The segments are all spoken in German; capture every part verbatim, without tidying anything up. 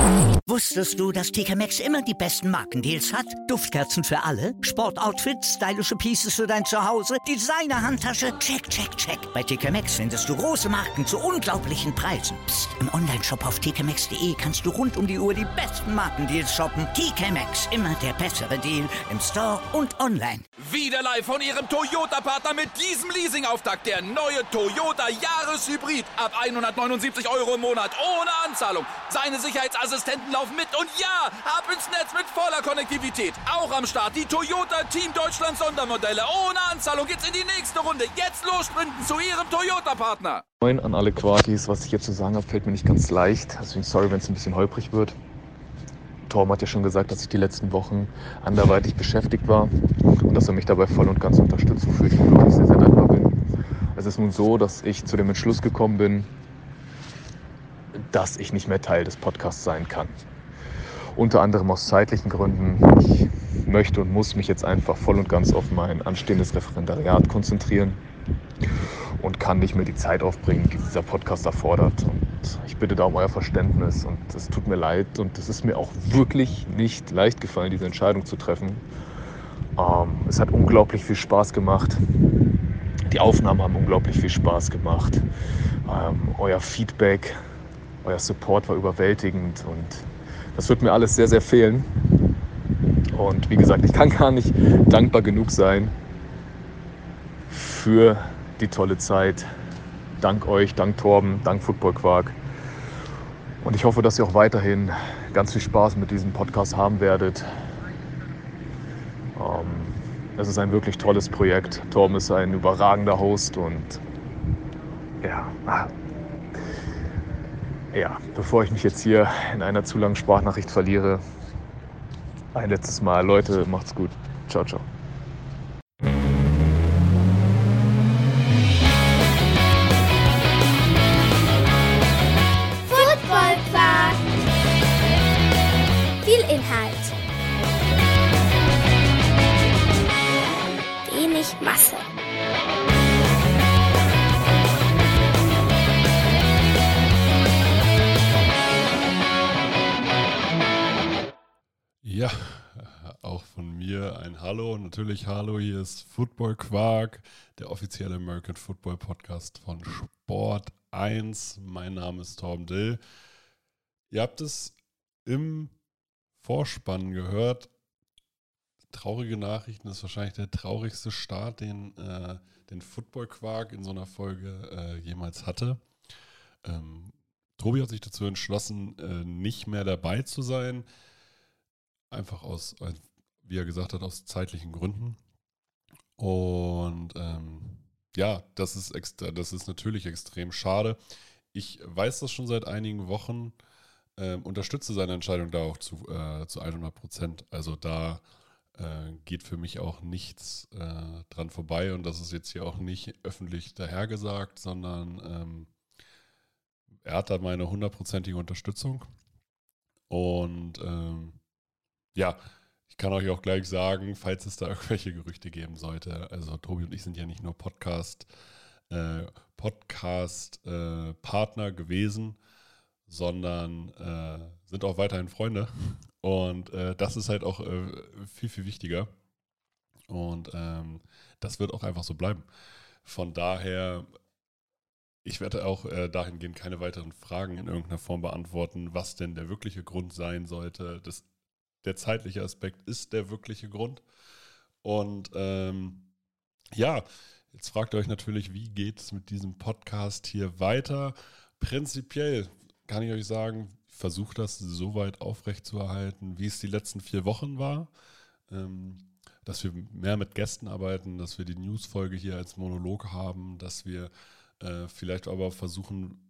Wusstest du, dass T K Maxx immer die besten Markendeals hat? Duftkerzen für alle, Sportoutfits, stylische Pieces für dein Zuhause, Designer-Handtasche, check, check, check. Bei T K Maxx findest du große Marken zu unglaublichen Preisen. Psst. Im Onlineshop auf t k maxx punkt d e kannst du rund um die Uhr die besten Markendeals shoppen. T K Maxx, immer der bessere Deal im Store und online. Wieder live von Ihrem Toyota-Partner mit diesem Leasing-Auftakt. Der neue Toyota Jahreshybrid. Ab hundertneunundsiebzig Euro im Monat. Ohne Anzahlung. Seine Sicherheitsassistenten laufen mit. Und ja, ab ins Netz mit voller Konnektivität. Auch am Start die Toyota Team Deutschland Sondermodelle. Ohne Anzahlung geht's in die nächste Runde. Jetzt los sprinten zu Ihrem Toyota-Partner. Moin an alle Quartis. Was ich jetzt zu sagen habe, fällt mir nicht ganz leicht. Deswegen sorry, wenn es ein bisschen holprig wird. Torben hat ja schon gesagt, dass ich die letzten Wochen anderweitig beschäftigt war und dass er mich dabei voll und ganz unterstützt, wofür ich ihm wirklich sehr, sehr dankbar bin. Es ist nun so, dass ich zu dem Entschluss gekommen bin, dass ich nicht mehr Teil des Podcasts sein kann. Unter anderem aus zeitlichen Gründen. Ich möchte und muss mich jetzt einfach voll und ganz auf mein anstehendes Referendariat konzentrieren und kann nicht mehr die Zeit aufbringen, die dieser Podcast erfordert. Und ich bitte da um euer Verständnis und es tut mir leid und es ist mir auch wirklich nicht leicht gefallen, diese Entscheidung zu treffen. Ähm, es hat unglaublich viel Spaß gemacht. Die Aufnahmen haben unglaublich viel Spaß gemacht. Ähm, euer Feedback, euer Support war überwältigend und das wird mir alles sehr, sehr fehlen. Und wie gesagt, ich kann gar nicht dankbar genug sein für die tolle Zeit. Dank euch, dank Torben, dank Football Quark. Und ich hoffe, dass ihr auch weiterhin ganz viel Spaß mit diesem Podcast haben werdet. Ähm, es ist ein wirklich tolles Projekt. Torben ist ein überragender Host und ja, ja, bevor ich mich jetzt hier in einer zu langen Sprachnachricht verliere, ein letztes Mal. Leute, macht's gut. Ciao, ciao. Football Quark. Viel Inhalt. Wenig Masse. Ja, auch von mir ein Hallo. Natürlich Hallo, hier ist Football Quark, der offizielle American Football Podcast von Sport eins. Mein Name ist Torben Dill. Ihr habt es im Vorspann gehört. Traurige Nachrichten ist wahrscheinlich der traurigste Start, den, äh, den Football Quark in so einer Folge äh, jemals hatte. Ähm, Tobi hat sich dazu entschlossen, äh, nicht mehr dabei zu sein. Einfach aus, wie er gesagt hat, aus zeitlichen Gründen. Und ähm, ja, das ist, extra, das ist natürlich extrem schade. Ich weiß das schon seit einigen Wochen, ähm, unterstütze seine Entscheidung da auch zu, äh, zu hundert Prozent. Also da äh, geht für mich auch nichts äh, dran vorbei. Und das ist jetzt hier auch nicht öffentlich dahergesagt, sondern ähm, er hat da meine hundertprozentige Unterstützung. Und ähm, ja, ich kann euch auch gleich sagen, falls es da irgendwelche Gerüchte geben sollte, also Tobi und ich sind ja nicht nur Podcast, äh, Podcast-Partner äh, gewesen, sondern äh, sind auch weiterhin Freunde und äh, das ist halt auch äh, viel, viel wichtiger und ähm, das wird auch einfach so bleiben. Von daher, ich werde auch äh, dahingehend keine weiteren Fragen in irgendeiner Form beantworten, was denn der wirkliche Grund sein sollte. Das Der zeitliche Aspekt ist der wirkliche Grund. Und ähm, ja, jetzt fragt ihr euch natürlich, wie geht es mit diesem Podcast hier weiter? Prinzipiell kann ich euch sagen, ich versuche das so weit aufrechtzuerhalten, wie es die letzten vier Wochen war. Ähm, dass wir mehr mit Gästen arbeiten, dass wir die News-Folge hier als Monolog haben, dass wir äh, vielleicht aber versuchen,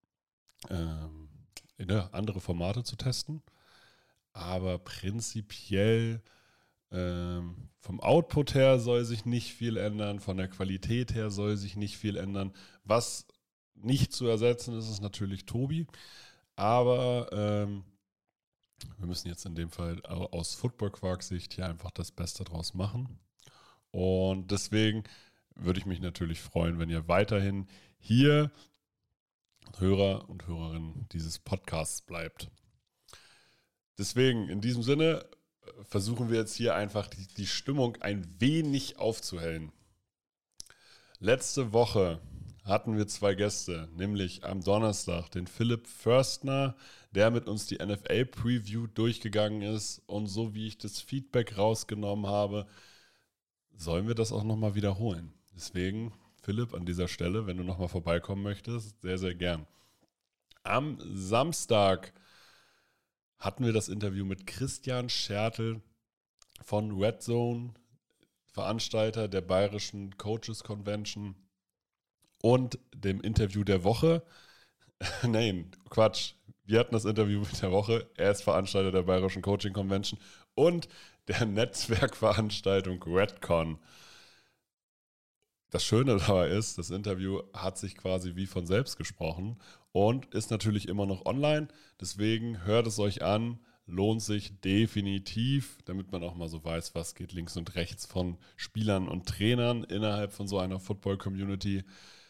ähm, ne, andere Formate zu testen. Aber prinzipiell ähm, vom Output her soll sich nicht viel ändern, von der Qualität her soll sich nicht viel ändern. Was nicht zu ersetzen ist, ist natürlich Tobi. Aber ähm, wir müssen jetzt in dem Fall aus Football-Quark-Sicht hier einfach das Beste draus machen. Und deswegen würde ich mich natürlich freuen, wenn ihr weiterhin hier Hörer und Hörerinnen dieses Podcasts bleibt. Deswegen, in diesem Sinne, versuchen wir jetzt hier einfach die, die Stimmung ein wenig aufzuhellen. Letzte Woche hatten wir zwei Gäste, nämlich am Donnerstag den Philipp Förstner, der mit uns die N F L-Preview durchgegangen ist. Und so wie ich das Feedback rausgenommen habe, sollen wir das auch nochmal wiederholen. Deswegen, Philipp, an dieser Stelle, wenn du nochmal vorbeikommen möchtest, sehr, sehr gern. Am Samstag hatten wir das Interview mit Christian Schertl von Red Zone, Veranstalter der Bayerischen Coaches Convention, und dem Interview der Woche. Nein, Quatsch. Wir hatten das Interview mit der Woche. Er ist Veranstalter der Bayerischen Coaching Convention und der Netzwerkveranstaltung Redcon. Das Schöne dabei ist, das Interview hat sich quasi wie von selbst gesprochen und ist natürlich immer noch online. Deswegen hört es euch an. Lohnt sich definitiv, damit man auch mal so weiß, was geht links und rechts von Spielern und Trainern innerhalb von so einer Football-Community.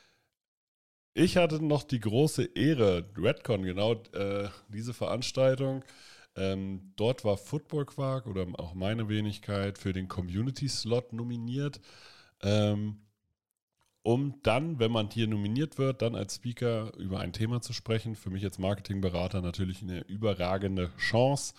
Ich hatte noch die große Ehre, Redcon, genau äh, diese Veranstaltung. Ähm, dort war Football Quark oder auch meine Wenigkeit für den Community-Slot nominiert. Ähm, um dann, wenn man hier nominiert wird, dann als Speaker über ein Thema zu sprechen. Für mich als Marketingberater natürlich eine überragende Chance.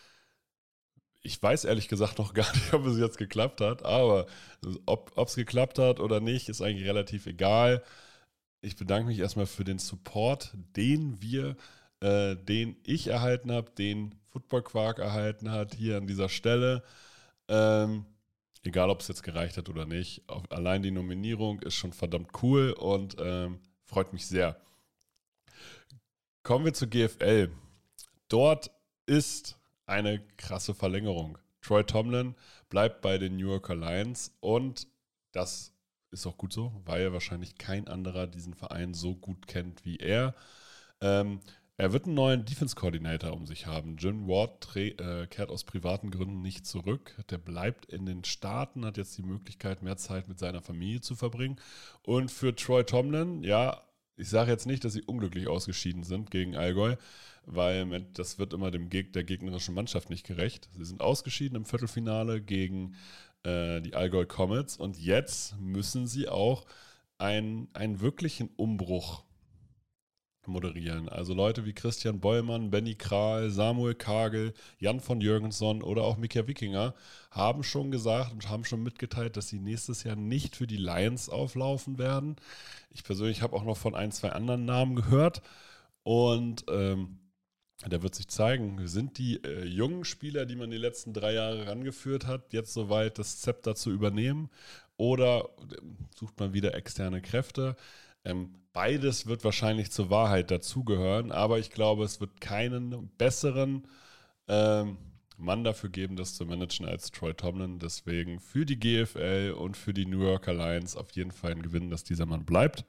Ich weiß ehrlich gesagt noch gar nicht, ob es jetzt geklappt hat, aber ob es geklappt hat oder nicht, ist eigentlich relativ egal. Ich bedanke mich erstmal für den Support, den wir, äh, den ich erhalten habe, den Football Quark erhalten hat, hier an dieser Stelle. Ähm, egal, ob es jetzt gereicht hat oder nicht. Auch allein die Nominierung ist schon verdammt cool und ähm, freut mich sehr. Kommen wir zur G F L. Dort ist eine krasse Verlängerung. Troy Tomlin bleibt bei den New Yorker Lions und das ist auch gut so, weil wahrscheinlich kein anderer diesen Verein so gut kennt wie er. Ähm, er wird einen neuen Defense-Coordinator um sich haben. Jim Ward tre- äh, kehrt aus privaten Gründen nicht zurück. Der bleibt in den Staaten, hat jetzt die Möglichkeit, mehr Zeit mit seiner Familie zu verbringen. Und für Troy Tomlin, ja, ich sage jetzt nicht, dass sie unglücklich ausgeschieden sind gegen Allgäu, weil das wird immer dem Geg- der gegnerischen Mannschaft nicht gerecht. Sie sind ausgeschieden im Viertelfinale gegen die Allgäu Comets und jetzt müssen sie auch einen, einen wirklichen Umbruch moderieren. Also Leute wie Christian Bollmann, Benny Kral, Samuel Kagel, Jan von Jürgenson oder auch Mika Wickinger haben schon gesagt und haben schon mitgeteilt, dass sie nächstes Jahr nicht für die Lions auflaufen werden. Ich persönlich habe auch noch von ein, zwei anderen Namen gehört und ähm, da wird sich zeigen, sind die äh, jungen Spieler, die man die letzten drei Jahre rangeführt hat, jetzt soweit, das Zepter zu übernehmen oder äh, sucht man wieder externe Kräfte? Ähm, beides wird wahrscheinlich zur Wahrheit dazugehören, aber ich glaube, es wird keinen besseren ähm, Mann dafür geben, das zu managen als Troy Tomlin. Deswegen für die G F L und für die New Yorker Lions auf jeden Fall ein Gewinn, dass dieser Mann bleibt.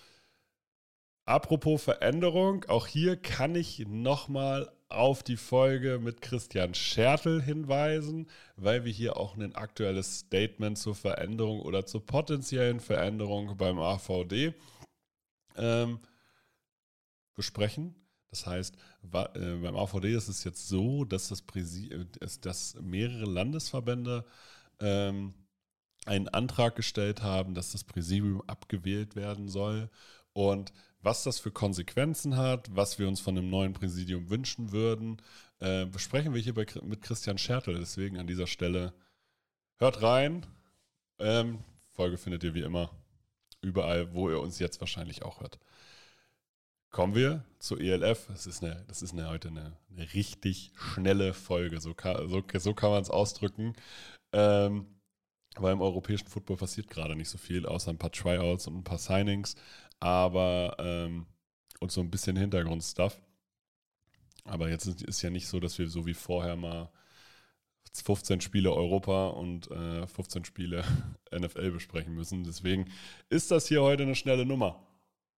Apropos Veränderung, auch hier kann ich nochmal auf die Folge mit Christian Schertl hinweisen, weil wir hier auch ein aktuelles Statement zur Veränderung oder zur potenziellen Veränderung beim A V D ähm, besprechen. Das heißt, wa- äh, beim A V D ist es jetzt so, dass, das Präsi- äh, dass mehrere Landesverbände ähm, einen Antrag gestellt haben, dass das Präsidium abgewählt werden soll. Und was das für Konsequenzen hat, was wir uns von dem neuen Präsidium wünschen würden, äh, besprechen wir hier bei, mit Christian Schertl. Deswegen an dieser Stelle hört rein. Ähm, Folge findet ihr wie immer überall, wo ihr uns jetzt wahrscheinlich auch hört. Kommen wir zur E L F. Das ist, eine, das ist eine, heute eine, eine richtig schnelle Folge. So kann, so, so kann man es ausdrücken. Ähm, weil im europäischen Football passiert gerade nicht so viel, außer ein paar Tryouts und ein paar Signings. Aber ähm, und so ein bisschen Hintergrundstuff. Aber jetzt ist, ist ja nicht so, dass wir so wie vorher mal fünfzehn Spiele Europa und äh, fünfzehn Spiele N F L besprechen müssen. Deswegen ist das hier heute eine schnelle Nummer.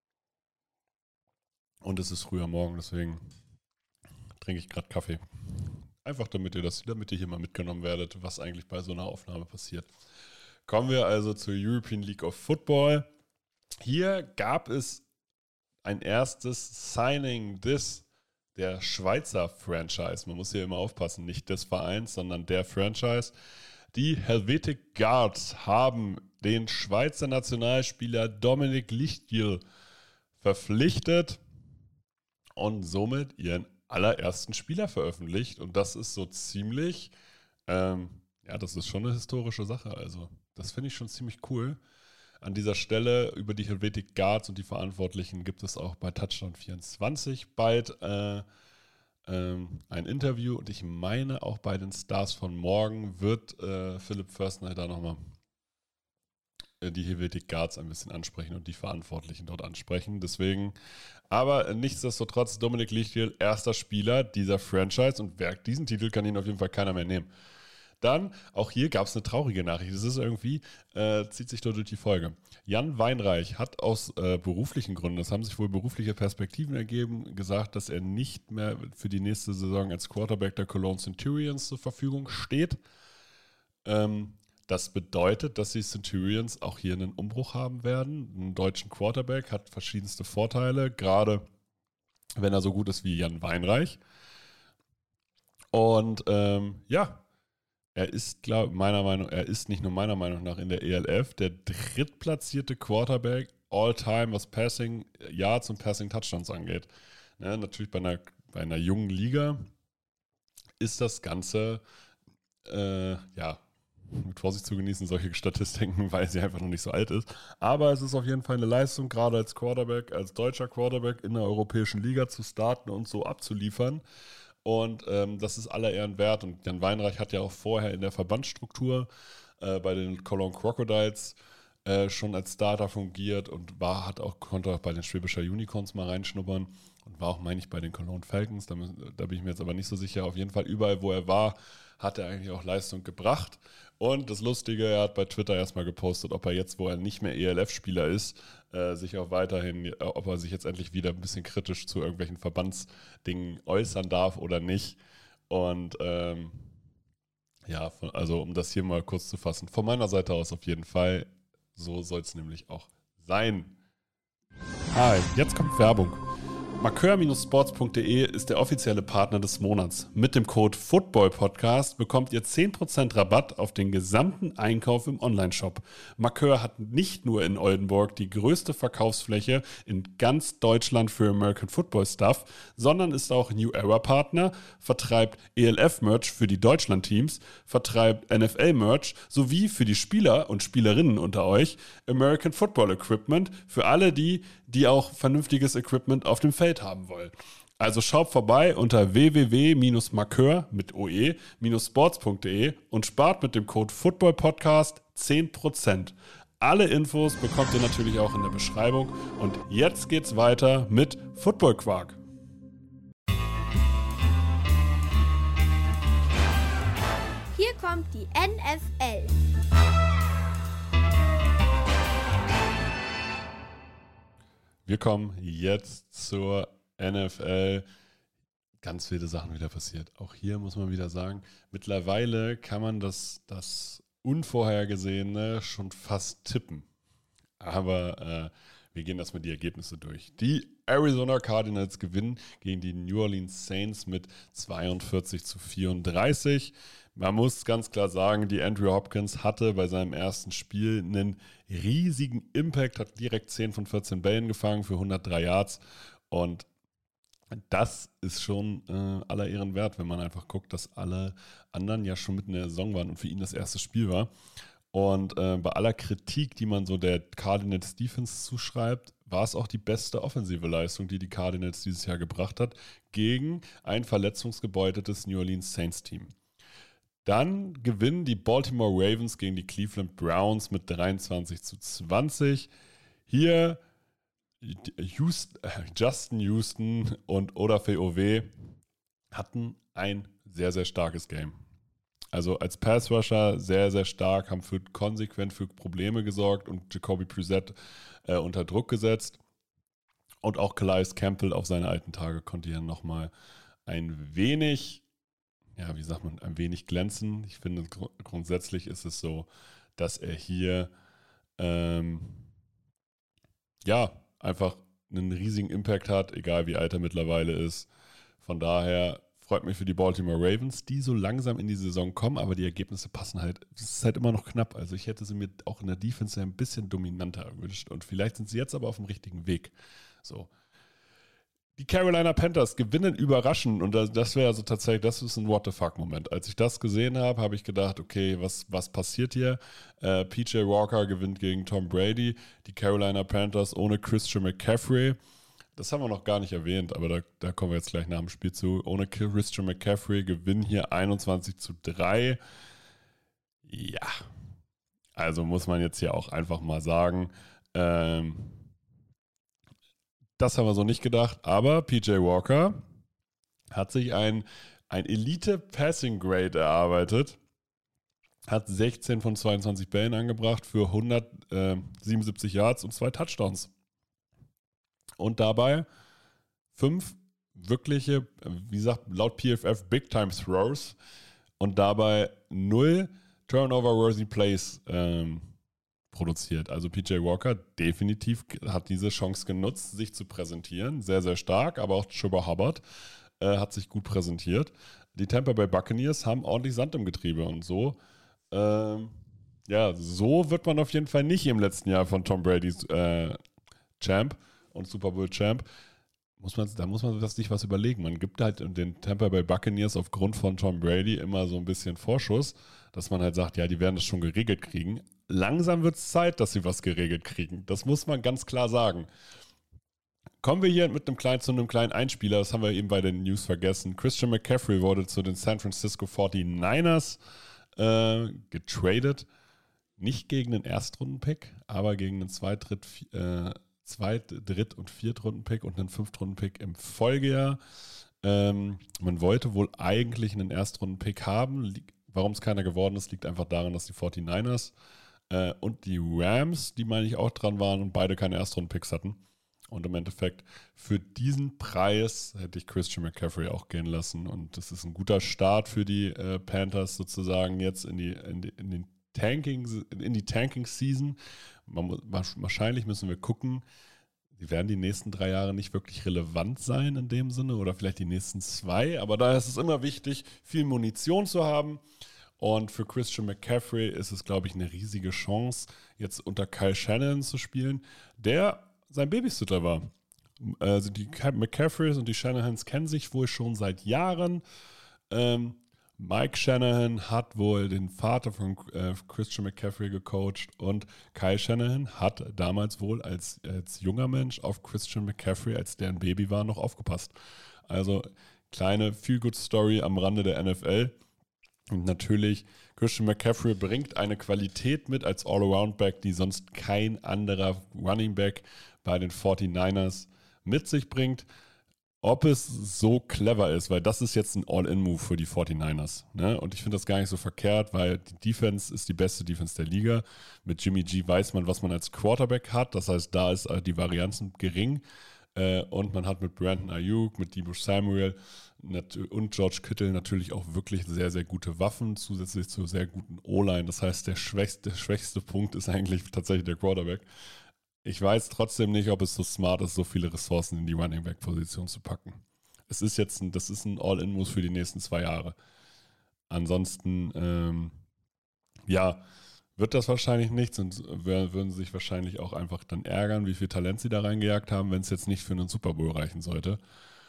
Und es ist früher Morgen, deswegen trinke ich gerade Kaffee. Einfach damit ihr das, damit ihr hier mal mitgenommen werdet, was eigentlich bei so einer Aufnahme passiert. Kommen wir also zur European League of Football. Hier gab es ein erstes Signing des, der Schweizer Franchise. Man muss hier immer aufpassen, nicht des Vereins, sondern der Franchise. Die Helvetic Guards haben den Schweizer Nationalspieler Dominik Lichtgil verpflichtet und somit ihren allerersten Spieler veröffentlicht. Und das ist so ziemlich, ähm, ja, das ist schon eine historische Sache. Also das finde ich schon ziemlich cool. An dieser Stelle über die Helvetic Guards und die Verantwortlichen gibt es auch bei Touchdown vierundzwanzig bald äh, ähm, ein Interview. Und ich meine, auch bei den Stars von morgen wird äh, Philipp Förstner da nochmal äh, die Helvetic Guards ein bisschen ansprechen und die Verantwortlichen dort ansprechen. Deswegen, aber nichtsdestotrotz, Dominik Lichtgil, erster Spieler dieser Franchise, und wer diesen Titel kann ihn auf jeden Fall keiner mehr nehmen. Dann, auch hier gab es eine traurige Nachricht. Das ist irgendwie, äh, zieht sich dort durch die Folge. Jan Weinreich hat aus äh, beruflichen Gründen, das haben sich wohl berufliche Perspektiven ergeben, gesagt, dass er nicht mehr für die nächste Saison als Quarterback der Cologne Centurions zur Verfügung steht. Ähm, das bedeutet, dass die Centurions auch hier einen Umbruch haben werden. Einen deutschen Quarterback hat verschiedenste Vorteile, gerade wenn er so gut ist wie Jan Weinreich. Und ähm, ja, Er ist, glaube meiner Meinung, er ist nicht nur meiner Meinung nach in der E L F der drittplatzierte Quarterback all-time, was Passing Yards und Passing Touchdowns angeht. Ne, natürlich bei einer, bei einer jungen Liga ist das Ganze, äh, ja, mit Vorsicht zu genießen, solche Statistiken, weil sie einfach noch nicht so alt ist. Aber es ist auf jeden Fall eine Leistung, gerade als Quarterback, als deutscher Quarterback in der europäischen Liga zu starten und so abzuliefern. Und ähm, das ist aller Ehren wert. Und Jan Weinreich hat ja auch vorher in der Verbandsstruktur äh, bei den Cologne Crocodiles äh, schon als Starter fungiert und war, hat auch, konnte auch bei den Schwäbischer Unicorns mal reinschnuppern und war auch, meine ich, bei den Cologne Falcons. Da, da bin ich mir jetzt aber nicht so sicher. Auf jeden Fall überall, wo er war, hat er eigentlich auch Leistung gebracht. Und das Lustige, er hat bei Twitter erstmal gepostet, ob er jetzt, wo er nicht mehr E L F-Spieler ist, äh, sich auch weiterhin, äh, ob er sich jetzt endlich wieder ein bisschen kritisch zu irgendwelchen Verbandsdingen äußern darf oder nicht. Und ähm, ja, von, also um das hier mal kurz zu fassen, von meiner Seite aus auf jeden Fall, so soll es nämlich auch sein. Hi, jetzt kommt Werbung. Markeur Sports punkt de ist der offizielle Partner des Monats. Mit dem Code FOOTBALLPODCAST bekommt ihr zehn Prozent Rabatt auf den gesamten Einkauf im Onlineshop. Markeur hat nicht nur in Oldenburg die größte Verkaufsfläche in ganz Deutschland für American Football Stuff, sondern ist auch New Era Partner, vertreibt E L F-Merch für die Deutschland-Teams, vertreibt N F L-Merch sowie für die Spieler und Spielerinnen unter euch American Football Equipment für alle die, die auch vernünftiges Equipment auf dem Feld haben wollen. Also schaut vorbei unter w w w punkt markeur mit oe sports punkt de und spart mit dem Code FOOTBALLPODCAST zehn Prozent. Alle Infos bekommt ihr natürlich auch in der Beschreibung. Und jetzt geht's weiter mit Football Quark. Hier kommt die N F L. Wir kommen jetzt zur N F L. Ganz viele Sachen wieder passiert. Auch hier muss man wieder sagen, mittlerweile kann man das, das Unvorhergesehene schon fast tippen. Aber äh, wir gehen erstmal die Ergebnisse durch. Die Arizona Cardinals gewinnen gegen die New Orleans Saints mit zweiundvierzig zu vierunddreißig. Man muss ganz klar sagen, die Andrew Hopkins hatte bei seinem ersten Spiel einen riesigen Impact, hat direkt zehn von vierzehn Bällen gefangen für hundertdrei Yards. Und das ist schon äh, aller Ehren wert, wenn man einfach guckt, dass alle anderen ja schon mitten in der Saison waren und für ihn das erste Spiel war. Und äh, bei aller Kritik, die man so der Cardinals Defense zuschreibt, war es auch die beste offensive Leistung, die die Cardinals dieses Jahr gebracht hat, gegen ein verletzungsgebeuteltes New Orleans Saints Team. Dann gewinnen die Baltimore Ravens gegen die Cleveland Browns mit dreiundzwanzig zu zwanzig. Hier Houston, Justin Houston und Odafe Oweh hatten ein sehr, sehr starkes Game. Also als Pass-Rusher sehr, sehr stark, haben für, konsequent für Probleme gesorgt und Jacoby Brissett äh, unter Druck gesetzt. Und auch Calais Campbell auf seine alten Tage konnte hier nochmal ein wenig, ja, wie sagt man, ein wenig glänzen. Ich finde, gr- grundsätzlich ist es so, dass er hier ähm, ja, einfach einen riesigen Impact hat, egal wie alt er mittlerweile ist. Von daher freut mich für die Baltimore Ravens, die so langsam in die Saison kommen, aber die Ergebnisse passen halt, es ist halt immer noch knapp. Also ich hätte sie mir auch in der Defense ein bisschen dominanter gewünscht und vielleicht sind sie jetzt aber auf dem richtigen Weg. So. Die Carolina Panthers gewinnen überraschend und das, das wäre also tatsächlich, das ist ein What the fuck-Moment. Als ich das gesehen habe, habe ich gedacht, okay, was, was passiert hier? Äh, P J Walker gewinnt gegen Tom Brady, die Carolina Panthers ohne Christian McCaffrey. Das haben wir noch gar nicht erwähnt, aber da, da kommen wir jetzt gleich nach dem Spiel zu. Ohne Christian McCaffrey gewinnen hier einundzwanzig zu drei. Ja, also muss man jetzt hier auch einfach mal sagen, ähm, das haben wir so nicht gedacht, aber P J Walker hat sich ein, ein Elite-Passing-Grade erarbeitet, hat sechzehn von zweiundzwanzig Bällen angebracht für hundertsiebenundsiebzig Yards und zwei Touchdowns. Und dabei fünf wirkliche, wie gesagt, laut P F F Big-Time-Throws und dabei null Turnover-worthy Plays ähm, produziert. Also P J Walker definitiv hat diese Chance genutzt, sich zu präsentieren. Sehr, sehr stark, aber auch Chuba Hubbard äh, hat sich gut präsentiert. Die Tampa Bay Buccaneers haben ordentlich Sand im Getriebe und so, ähm, ja, so wird man auf jeden Fall nicht im letzten Jahr von Tom Brady's äh, Champ und Super Bowl Champ. Muss man, da muss man sich was überlegen. Man gibt halt den Tampa Bay Buccaneers aufgrund von Tom Brady immer so ein bisschen Vorschuss, dass man halt sagt, ja, die werden das schon geregelt kriegen. Langsam wird es Zeit, dass sie was geregelt kriegen. Das muss man ganz klar sagen. Kommen wir hier mit einem kleinen, zu einem kleinen Einspieler, das haben wir eben bei den News vergessen. Christian McCaffrey wurde zu den San Francisco forty-niners äh, getradet. Nicht gegen einen Erstrunden-Pick, aber gegen einen Zweit-, Dritt-, äh, Zweit-, Dritt- und Viertrunden-Pick und einen Fünftrunden-Pick im Folgejahr. Ähm, man wollte wohl eigentlich einen Erstrunden-Pick haben. Warum es keiner geworden ist, liegt einfach daran, dass die forty-niners äh, und die Rams, die meine ich auch dran waren und beide keine Erstrunden-Picks hatten. Und im Endeffekt für diesen Preis hätte ich Christian McCaffrey auch gehen lassen. Und das ist ein guter Start für die äh, Panthers sozusagen jetzt in die, in die, in den Tanking, in die Tanking-Season. Man, wahrscheinlich müssen wir gucken, die werden die nächsten drei Jahre nicht wirklich relevant sein in dem Sinne oder vielleicht die nächsten zwei, aber da ist es immer wichtig, viel Munition zu haben und für Christian McCaffrey ist es, glaube ich, eine riesige Chance, jetzt unter Kyle Shanahan zu spielen, der sein Babysitter war. Also die McCaffreys und die Shanahans kennen sich wohl schon seit Jahren. Ähm, Mike Shanahan hat wohl den Vater von äh, Christian McCaffrey gecoacht und Kyle Shanahan hat damals wohl als, als junger Mensch auf Christian McCaffrey, als der ein Baby war, noch aufgepasst. Also kleine Feel-Good-Story am Rande der N F L. Und natürlich, Christian McCaffrey bringt eine Qualität mit als All-Around-Back, die sonst kein anderer Running-Back bei den forty-niners mit sich bringt. Ob es so clever ist, weil das ist jetzt ein All-In-Move für die forty-niners. Ne? Und ich finde das gar nicht so verkehrt, weil die Defense ist die beste Defense der Liga. Mit Jimmy G weiß man, was man als Quarterback hat. Das heißt, da ist die Varianzen gering. Äh, und man hat mit Brandon Ayuk, mit Deebo Samuel und George Kittle natürlich auch wirklich sehr, sehr gute Waffen, zusätzlich zu sehr guten O-Line. Das heißt, der schwächste, der schwächste Punkt ist eigentlich tatsächlich der Quarterback. Ich weiß trotzdem nicht, ob es so smart ist, so viele Ressourcen in die Running-Back-Position zu packen. Es ist jetzt ein, das ist ein All-In-Move für die nächsten zwei Jahre. Ansonsten, ähm, ja, wird das wahrscheinlich nichts und würden sich wahrscheinlich auch einfach dann ärgern, wie viel Talent sie da reingejagt haben, wenn es jetzt nicht für einen Super Bowl reichen sollte.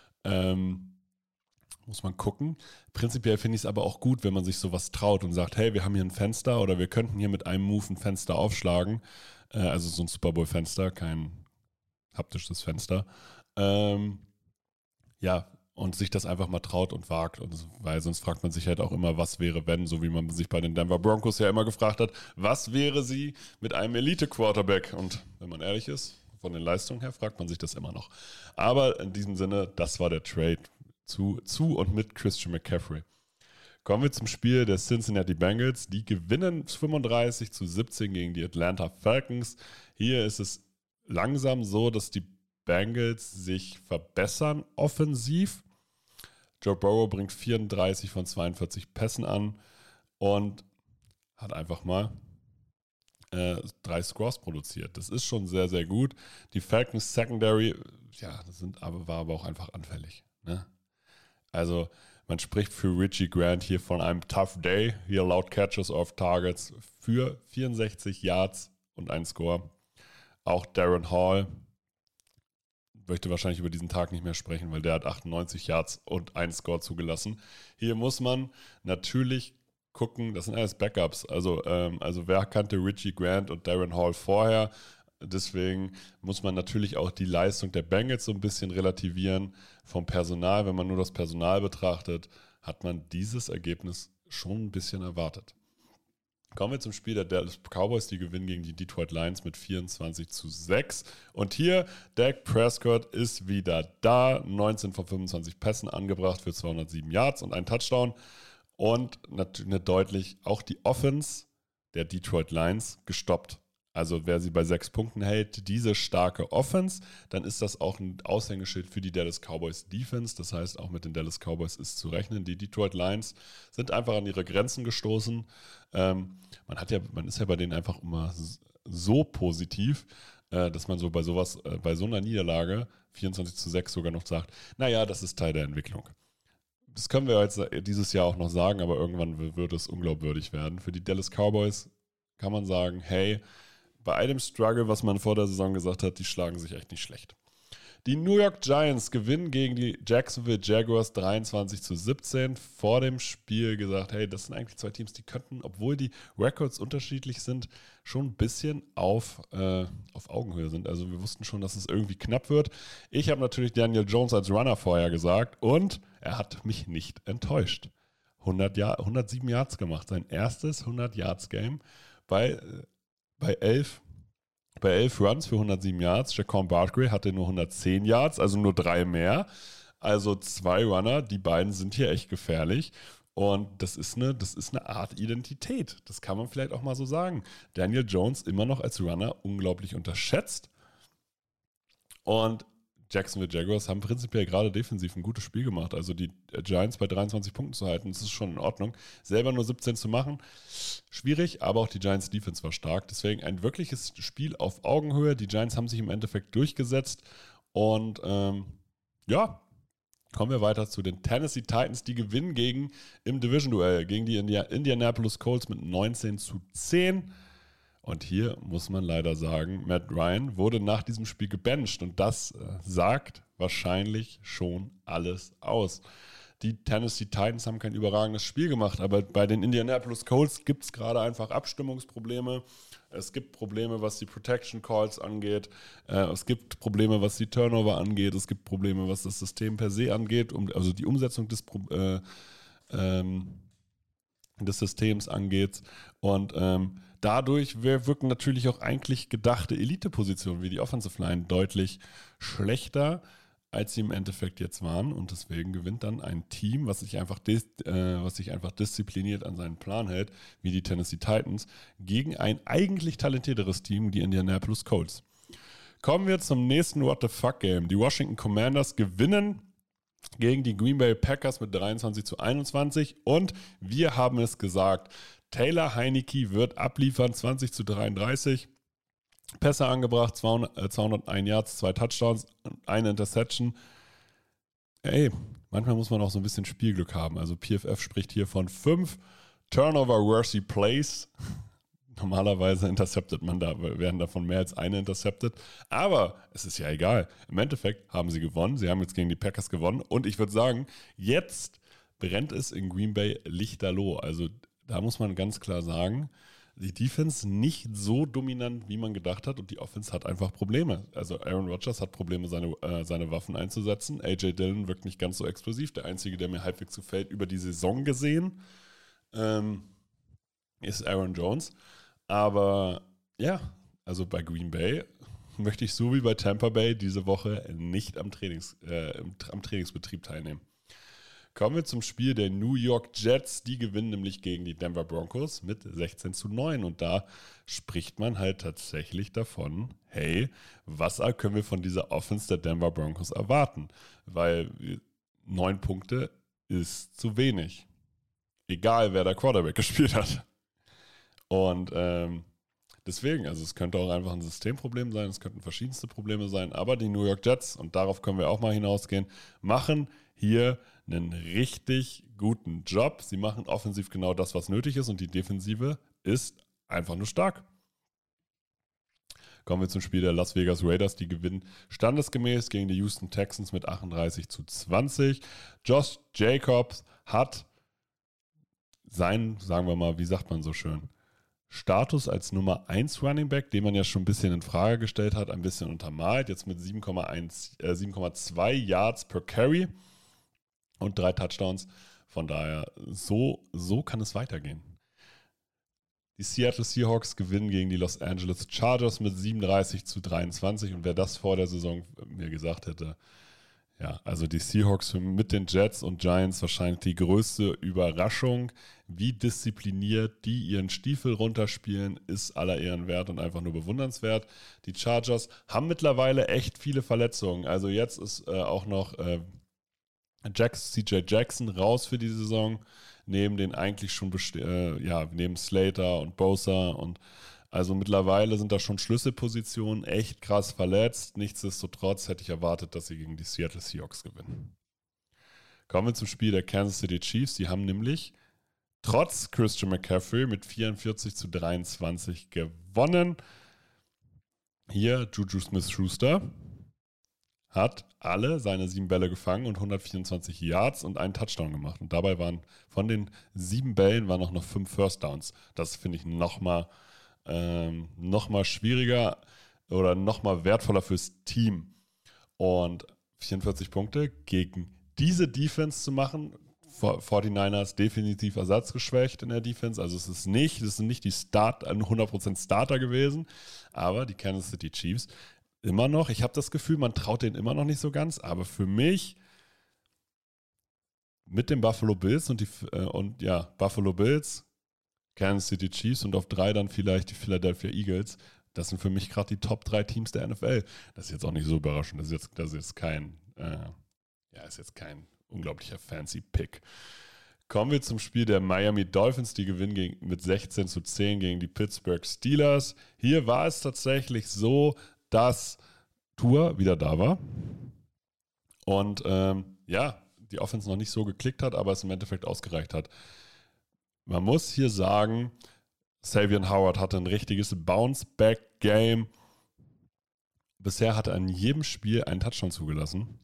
Ähm, muss man gucken. Prinzipiell finde ich es aber auch gut, wenn man sich sowas traut und sagt, hey, wir haben hier ein Fenster oder wir könnten hier mit einem Move ein Fenster aufschlagen. Äh, also so ein Super Bowl-Fenster, kein haptisches Fenster. Ähm, ja, und sich das einfach mal traut und wagt. Und, weil sonst fragt man sich halt auch immer, was wäre, wenn, so wie man sich bei den Denver Broncos ja immer gefragt hat, was wäre sie mit einem Elite-Quarterback? Und wenn man ehrlich ist, von den Leistungen her, fragt man sich das immer noch. Aber in diesem Sinne, das war der Trade zu, zu und mit Christian McCaffrey. Kommen wir zum Spiel der Cincinnati Bengals. Die gewinnen fünfunddreißig zu siebzehn gegen die Atlanta Falcons. Hier ist es langsam so, dass die Bengals sich verbessern offensiv. Joe Burrow bringt vierunddreißig von zweiundvierzig Pässen an und hat einfach mal äh, drei Scores produziert. Das ist schon sehr, sehr gut. Die Falcons Secondary, ja, das sind aber, war aber auch einfach anfällig. Ne? Also man spricht für Richie Grant hier von einem Tough Day. Hier laut Catches off Targets für vierundsechzig Yards und ein Score. Auch Darren Hall möchte wahrscheinlich über diesen Tag nicht mehr sprechen, weil der hat achtundneunzig Yards und einen Score zugelassen. Hier muss man natürlich gucken, das sind alles Backups. Also, ähm, also wer kannte Richie Grant und Darren Hall vorher? Deswegen muss man natürlich auch die Leistung der Bengals so ein bisschen relativieren vom Personal. Wenn man nur das Personal betrachtet, hat man dieses Ergebnis schon ein bisschen erwartet. Kommen wir zum Spiel der Dallas Cowboys, die gewinnen gegen die Detroit Lions mit vierundzwanzig zu sechs. Und hier, Dak Prescott ist wieder da, neunzehn von fünfundzwanzig Pässen angebracht für zweihundertsieben Yards und ein Touchdown. Und natürlich deutlich auch die Offense der Detroit Lions gestoppt. Also wer sie bei sechs Punkten hält, diese starke Offense, dann ist das auch ein Aushängeschild für die Dallas Cowboys Defense. Das heißt, auch mit den Dallas Cowboys ist zu rechnen. Die Detroit Lions sind einfach an ihre Grenzen gestoßen. Ähm, man hat ja, man ist ja bei denen einfach immer so positiv, äh, dass man so bei sowas, äh, bei so einer Niederlage, vierundzwanzig zu sechs sogar noch sagt, naja, das ist Teil der Entwicklung. Das können wir jetzt dieses Jahr auch noch sagen, aber irgendwann wird es unglaubwürdig werden. Für die Dallas Cowboys kann man sagen, hey, bei einem Struggle, was man vor der Saison gesagt hat, die schlagen sich echt nicht schlecht. Die New York Giants gewinnen gegen die Jacksonville Jaguars dreiundzwanzig zu siebzehn. Vor dem Spiel gesagt, hey, das sind eigentlich zwei Teams, die könnten, obwohl die Records unterschiedlich sind, schon ein bisschen auf, äh, auf Augenhöhe sind. Also wir wussten schon, dass es irgendwie knapp wird. Ich habe natürlich Daniel Jones als Runner vorher gesagt und er hat mich nicht enttäuscht. hundert Jahr, hundertsieben Yards gemacht, sein erstes hundert-Yards-Game bei... Bei elf, bei elf Runs für hundertsieben Yards. Jaquan Barkley hatte nur hundertzehn Yards, also nur drei mehr. Also zwei Runner, die beiden sind hier echt gefährlich. Und das ist eine, das ist eine Art Identität. Das kann man vielleicht auch mal so sagen. Daniel Jones immer noch als Runner unglaublich unterschätzt. Und Jacksonville Jaguars haben prinzipiell gerade defensiv ein gutes Spiel gemacht. Also die Giants bei dreiundzwanzig Punkten zu halten, das ist schon in Ordnung. Selber nur siebzehn zu machen, schwierig, aber auch die Giants Defense war stark. Deswegen ein wirkliches Spiel auf Augenhöhe. Die Giants haben sich im Endeffekt durchgesetzt. Und ähm, ja, kommen wir weiter zu den Tennessee Titans. Die gewinnen gegen im Division-Duell gegen die Indianapolis Colts mit neunzehn zu zehn. Und hier muss man leider sagen, Matt Ryan wurde nach diesem Spiel gebencht und das äh, sagt wahrscheinlich schon alles aus. Die Tennessee Titans haben kein überragendes Spiel gemacht, aber bei den Indianapolis Colts gibt es gerade einfach Abstimmungsprobleme. Es gibt Probleme, was die Protection Calls angeht. Äh, es gibt Probleme, was die Turnover angeht. Es gibt Probleme, was das System per se angeht, um, also die Umsetzung des äh, ähm, des Systems angeht. Und ähm, dadurch wirken natürlich auch eigentlich gedachte Elite-Positionen wie die Offensive Line deutlich schlechter, als sie im Endeffekt jetzt waren. Und deswegen gewinnt dann ein Team, was sich einfach, dis- äh, was sich einfach diszipliniert an seinen Plan hält, wie die Tennessee Titans, gegen ein eigentlich talentierteres Team, die Indianapolis Colts. Kommen wir zum nächsten What the Fuck Game. Die Washington Commanders gewinnen gegen die Green Bay Packers mit dreiundzwanzig zu einundzwanzig und wir haben es gesagt, Taylor Heinicke wird abliefern, zwanzig zu dreiunddreißig, Pässe angebracht, zweihundert, äh, zweihunderteins Yards, zwei Touchdowns, eine Interception. Ey, manchmal muss man auch so ein bisschen Spielglück haben, also P F F spricht hier von fünf Turnover-worthy Plays. Normalerweise interceptet man da, werden davon mehr als eine intercepted. Aber es ist ja egal. Im Endeffekt haben sie gewonnen. Sie haben jetzt gegen die Packers gewonnen. Und ich würde sagen, jetzt brennt es in Green Bay lichterloh. Also da muss man ganz klar sagen, die Defense nicht so dominant, wie man gedacht hat. Und die Offense hat einfach Probleme. Also Aaron Rodgers hat Probleme, seine, äh, seine Waffen einzusetzen. A J Dillon wirkt nicht ganz so explosiv. Der Einzige, der mir halbwegs gefällt, über die Saison gesehen, ähm, ist Aaron Jones. Aber ja, also bei Green Bay möchte ich so wie bei Tampa Bay diese Woche nicht am, Trainings, äh, am Trainingsbetrieb teilnehmen. Kommen wir zum Spiel der New York Jets. Die gewinnen nämlich gegen die Denver Broncos mit sechzehn zu neun. Und da spricht man halt tatsächlich davon, hey, was können wir von dieser Offense der Denver Broncos erwarten? Weil neun Punkte ist zu wenig. Egal, wer der Quarterback gespielt hat. Und ähm, Deswegen, also es könnte auch einfach ein Systemproblem sein, es könnten verschiedenste Probleme sein, aber die New York Jets, und darauf können wir auch mal hinausgehen, machen hier einen richtig guten Job. Sie machen offensiv genau das, was nötig ist, und die Defensive ist einfach nur stark. Kommen wir zum Spiel der Las Vegas Raiders. Die gewinnen standesgemäß gegen die Houston Texans mit achtunddreißig zu zwanzig. Josh Jacobs hat seinen, sagen wir mal, wie sagt man so schön, Status als Nummer eins Running Back, den man ja schon ein bisschen in Frage gestellt hat, ein bisschen untermalt. Jetzt mit sieben Komma zwei Yards per Carry und drei Touchdowns. Von daher, so, so kann es weitergehen. Die Seattle Seahawks gewinnen gegen die Los Angeles Chargers mit siebenunddreißig zu dreiundzwanzig. Und wer das vor der Saison mir gesagt hätte, ja, also die Seahawks mit den Jets und Giants wahrscheinlich die größte Überraschung. Wie diszipliniert die ihren Stiefel runterspielen, ist aller Ehren wert und einfach nur bewundernswert. Die Chargers haben mittlerweile echt viele Verletzungen. Also jetzt ist äh, auch noch äh, Jackson, C J Jackson raus für die Saison. Neben den eigentlich schon, beste- äh, ja, neben Slater und Bosa, und also mittlerweile sind da schon Schlüsselpositionen echt krass verletzt. Nichtsdestotrotz hätte ich erwartet, dass sie gegen die Seattle Seahawks gewinnen. Kommen wir zum Spiel der Kansas City Chiefs. Die haben nämlich trotz Christian McCaffrey mit vierundvierzig zu dreiundzwanzig gewonnen. Hier Juju Smith-Schuster hat alle seine sieben Bälle gefangen und hundertvierundzwanzig Yards und einen Touchdown gemacht. Und dabei waren von den sieben Bällen waren auch noch fünf First Downs. Das finde ich nochmal ähm, noch mal schwieriger oder nochmal wertvoller fürs Team. Und vierundvierzig Punkte gegen diese Defense zu machen, forty-niners definitiv ersatzgeschwächt in der Defense. Also es ist nicht, es sind nicht die Start, hundert Prozent Starter gewesen, aber die Kansas City Chiefs immer noch, ich habe das Gefühl, man traut denen immer noch nicht so ganz, aber für mich mit den Buffalo Bills und die äh, und ja, Buffalo Bills, Kansas City Chiefs und auf drei dann vielleicht die Philadelphia Eagles, das sind für mich gerade die Top drei Teams der N F L. Das ist jetzt auch nicht so überraschend, das ist jetzt, das ist jetzt kein, äh, ja, ist jetzt kein unglaublicher fancy Pick. Kommen wir zum Spiel der Miami Dolphins, die gewinnen gegen, mit sechzehn zu zehn gegen die Pittsburgh Steelers. Hier war es tatsächlich so, dass Tua wieder da war und ähm, ja, die Offense noch nicht so geklickt hat, aber es im Endeffekt ausgereicht hat. Man muss hier sagen, Xavier Howard hatte ein richtiges Bounce-Back-Game. Bisher hat er in jedem Spiel einen Touchdown zugelassen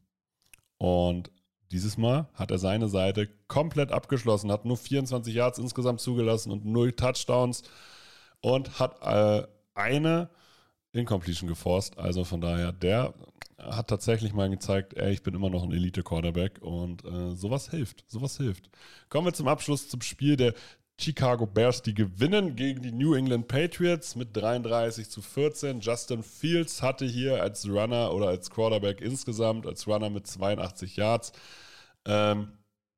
und dieses Mal hat er seine Seite komplett abgeschlossen, hat nur vierundzwanzig Yards insgesamt zugelassen und null Touchdowns und hat äh, eine Incompletion geforst. Also von daher, der hat tatsächlich mal gezeigt, ey, ich bin immer noch ein Elite-Quarterback und äh, sowas hilft, sowas hilft. Kommen wir zum Abschluss zum Spiel der Chicago Bears, die gewinnen gegen die New England Patriots mit dreiunddreißig zu vierzehn. Justin Fields hatte hier als Runner oder als Quarterback insgesamt, als Runner mit zweiundachtzig Yards, ähm,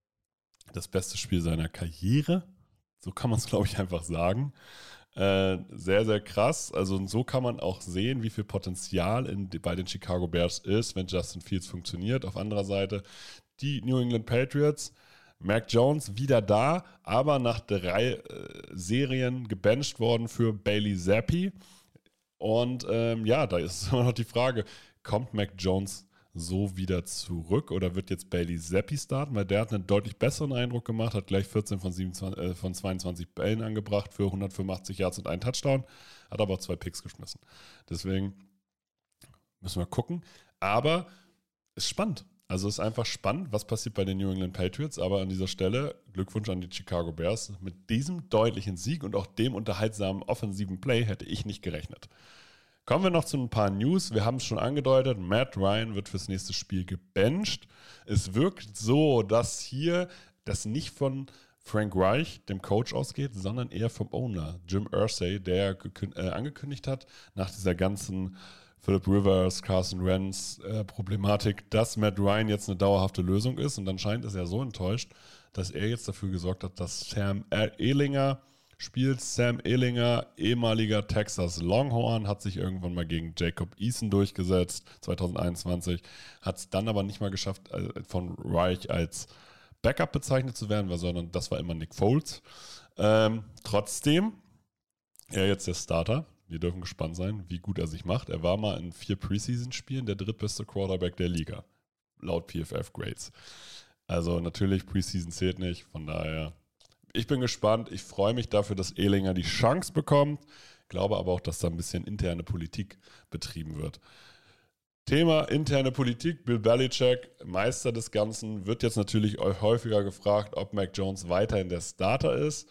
das beste Spiel seiner Karriere. So kann man es, glaube ich, einfach sagen. Äh, sehr, sehr krass. Also so kann man auch sehen, wie viel Potenzial in, bei den Chicago Bears ist, wenn Justin Fields funktioniert. Auf anderer Seite die New England Patriots. Mac Jones wieder da, aber nach drei äh, Serien gebencht worden für Bailey Zappi. Und ähm, ja, da ist immer noch die Frage, kommt Mac Jones so wieder zurück oder wird jetzt Bailey Zappi starten? Weil der hat einen deutlich besseren Eindruck gemacht, hat gleich vierzehn von, siebenundzwanzig, äh, von zweiundzwanzig Bällen angebracht für hundertfünfundachtzig Yards und einen Touchdown, hat aber auch zwei Picks geschmissen. Deswegen müssen wir gucken. Aber es ist spannend. Also es ist einfach spannend, was passiert bei den New England Patriots, aber an dieser Stelle Glückwunsch an die Chicago Bears. Mit diesem deutlichen Sieg und auch dem unterhaltsamen offensiven Play hätte ich nicht gerechnet. Kommen wir noch zu ein paar News. Wir haben es schon angedeutet, Matt Ryan wird fürs nächste Spiel gebencht. Es wirkt so, dass hier das nicht von Frank Reich, dem Coach, ausgeht, sondern eher vom Owner, Jim Irsay, der gekün- äh, angekündigt hat, nach dieser ganzen Philip Rivers, Carson Wentz äh, Problematik, dass Matt Ryan jetzt eine dauerhafte Lösung ist. Und anscheinend ist er so enttäuscht, dass er jetzt dafür gesorgt hat, dass Sam Ehlinger spielt. Sam Ehlinger, ehemaliger Texas Longhorn, hat sich irgendwann mal gegen Jacob Eason durchgesetzt, zwanzig einundzwanzig, hat es dann aber nicht mal geschafft, äh, von Reich als Backup bezeichnet zu werden, sondern das war immer Nick Foles. Ähm, trotzdem, er jetzt der Starter. wir dürfen gespannt sein, wie gut er sich macht. Er war mal in vier Preseason-Spielen der drittbeste Quarterback der Liga, laut P F F-Grades. Also natürlich, Preseason zählt nicht, von daher, ich bin gespannt. Ich freue mich dafür, dass Ehlinger die Chance bekommt, glaube aber auch, dass da ein bisschen interne Politik betrieben wird. Thema interne Politik, Bill Belichick, Meister des Ganzen, wird jetzt natürlich häufiger gefragt, ob Mac Jones weiterhin der Starter ist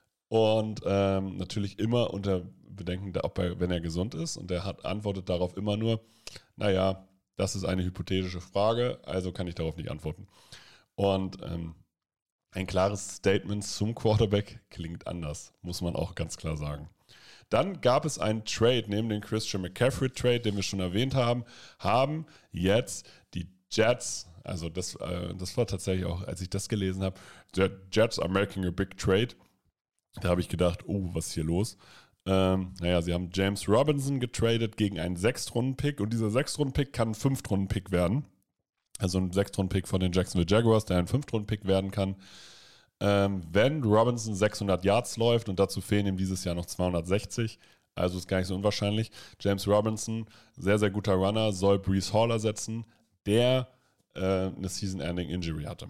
und ähm, natürlich immer unter Bedenken, ob er, wenn er gesund ist, und er hat antwortet darauf immer nur, naja, das ist eine hypothetische Frage, also kann ich darauf nicht antworten. Und ähm, ein klares Statement zum Quarterback klingt anders, muss man auch ganz klar sagen. Dann gab es einen Trade, neben dem Christian McCaffrey-Trade, den wir schon erwähnt haben, haben jetzt die Jets, also das, äh, das war tatsächlich auch, als ich das gelesen habe, the Jets are making a big trade. Da habe ich gedacht, oh, was ist hier los? Ähm, naja, sie haben James Robinson getradet gegen einen Sechstrunden-Pick und dieser Sechstrunden-Pick kann ein Fünftrunden-Pick werden. Also ein Sechstrunden-Pick von den Jacksonville Jaguars, der ein Fünftrunden-Pick werden kann. Ähm, wenn Robinson sechshundert Yards läuft und dazu fehlen ihm dieses Jahr noch zweihundertsechzig, also ist gar nicht so unwahrscheinlich. James Robinson, sehr, sehr guter Runner, soll Breece Hall ersetzen, der äh, eine Season-Ending-Injury hatte.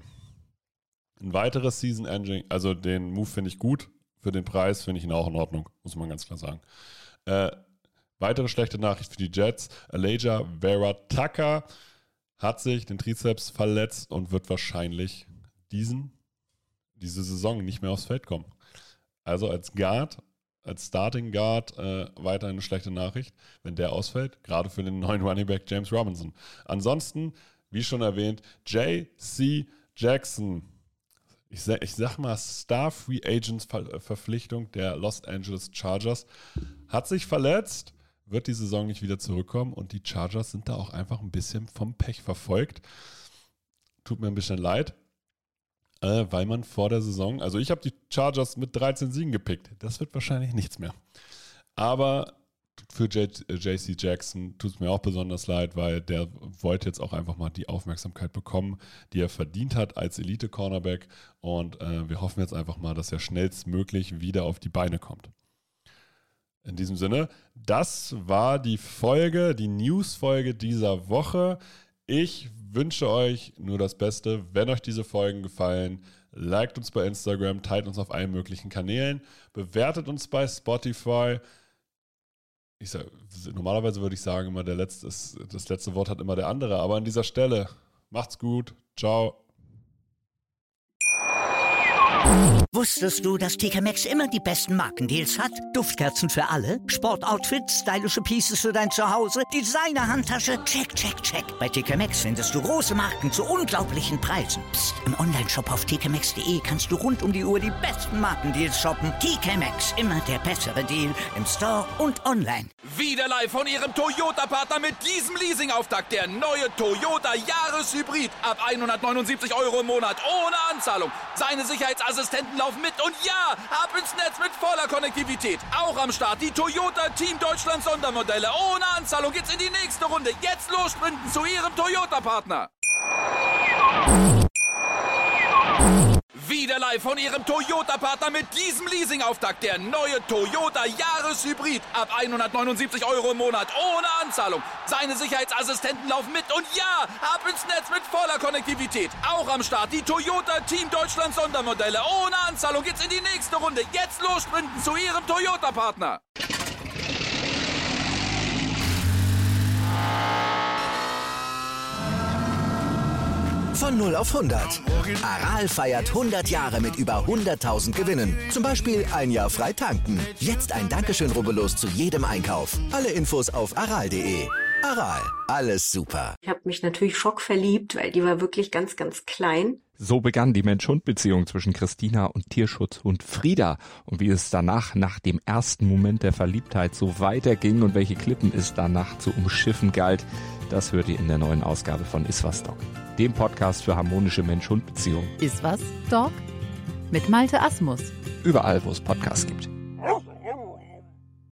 Ein weiteres Season-Ending, also den Move finde ich gut, für den Preis finde ich ihn auch in Ordnung, muss man ganz klar sagen. Äh, weitere schlechte Nachricht für die Jets, Elijah Vera Tucker hat sich den Trizeps verletzt und wird wahrscheinlich diesen diese Saison nicht mehr aufs Feld kommen. Also als Guard, als Starting Guard äh, weiter eine schlechte Nachricht, wenn der ausfällt, gerade für den neuen Running Back James Robinson. Ansonsten, wie schon erwähnt, J C Jackson, ich sag, ich sag mal Star Free Agents Ver- Verpflichtung der Los Angeles Chargers, hat sich verletzt, wird die Saison nicht wieder zurückkommen und die Chargers sind da auch einfach ein bisschen vom Pech verfolgt. Tut mir ein bisschen leid. Äh, weil man vor der Saison, also ich habe die Chargers mit dreizehn Siegen gepickt. Das wird wahrscheinlich nichts mehr. Aber für J C Jackson tut es mir auch besonders leid, weil der wollte jetzt auch einfach mal die Aufmerksamkeit bekommen, die er verdient hat als Elite-Cornerback. Und äh, wir hoffen jetzt einfach mal, dass er schnellstmöglich wieder auf die Beine kommt. In diesem Sinne, das war die Folge, die News-Folge dieser Woche. Ich wünsche euch nur das Beste. Wenn euch diese Folgen gefallen, liked uns bei Instagram, teilt uns auf allen möglichen Kanälen, bewertet uns bei Spotify. Ich sag, normalerweise würde ich sagen, immer der letzte ist, das letzte Wort hat immer der andere, aber an dieser Stelle, macht's gut, ciao. Wusstest du, dass T K Maxx immer die besten Markendeals hat? Duftkerzen für alle, Sportoutfits, stylische Pieces für dein Zuhause, Designer-Handtasche, check, check, check. Bei T K Maxx findest du große Marken zu unglaublichen Preisen. Psst. Im Onlineshop auf t k maxx punkt d e kannst du rund um die Uhr die besten Markendeals shoppen. T K Maxx, immer der bessere Deal im Store und online. Wieder live von ihrem Toyota-Partner mit diesem Leasing-Auftakt. Der neue Toyota Jahreshybrid. Ab hundertneunundsiebzig Euro im Monat ohne Anzahlung. Seine Sicherheitsassistenten laufen mit und ja, ab ins Netz mit voller Konnektivität. Auch am Start die Toyota Team Deutschland Sondermodelle. Ohne Anzahlung geht's in die nächste Runde. Jetzt los sprinten zu ihrem Toyota-Partner. Wieder live von ihrem Toyota-Partner mit diesem Leasing-Auftakt. Der neue Toyota Jahreshybrid. Ab hundertneunundsiebzig Euro im Monat ohne Anzahlung. Seine Sicherheitsassistenten laufen mit und ja, ab ins Netz mit voller Konnektivität. Auch am Start die Toyota Team Deutschland Sondermodelle. Ohne Anzahlung geht's in die nächste Runde. Jetzt los sprinten zu ihrem Toyota-Partner. Von null auf hundert. Aral feiert hundert Jahre mit über hunderttausend Gewinnen. Zum Beispiel ein Jahr frei tanken. Jetzt ein Dankeschön, rubbellos zu jedem Einkauf. Alle Infos auf aral punkt de. Aral, alles super. Ich habe mich natürlich schockverliebt, weil die war wirklich ganz, ganz klein. So begann die Mensch-Hund-Beziehung zwischen Christina und Tierschutzhund Frieda. Und wie es danach, nach dem ersten Moment der Verliebtheit, so weiterging und welche Klippen es danach zu umschiffen galt, das hört ihr in der neuen Ausgabe von Iswas Dog, dem Podcast für harmonische Mensch-Hund-Beziehungen. Iswas Dog? Mit Malte Asmus. Überall, wo es Podcasts gibt.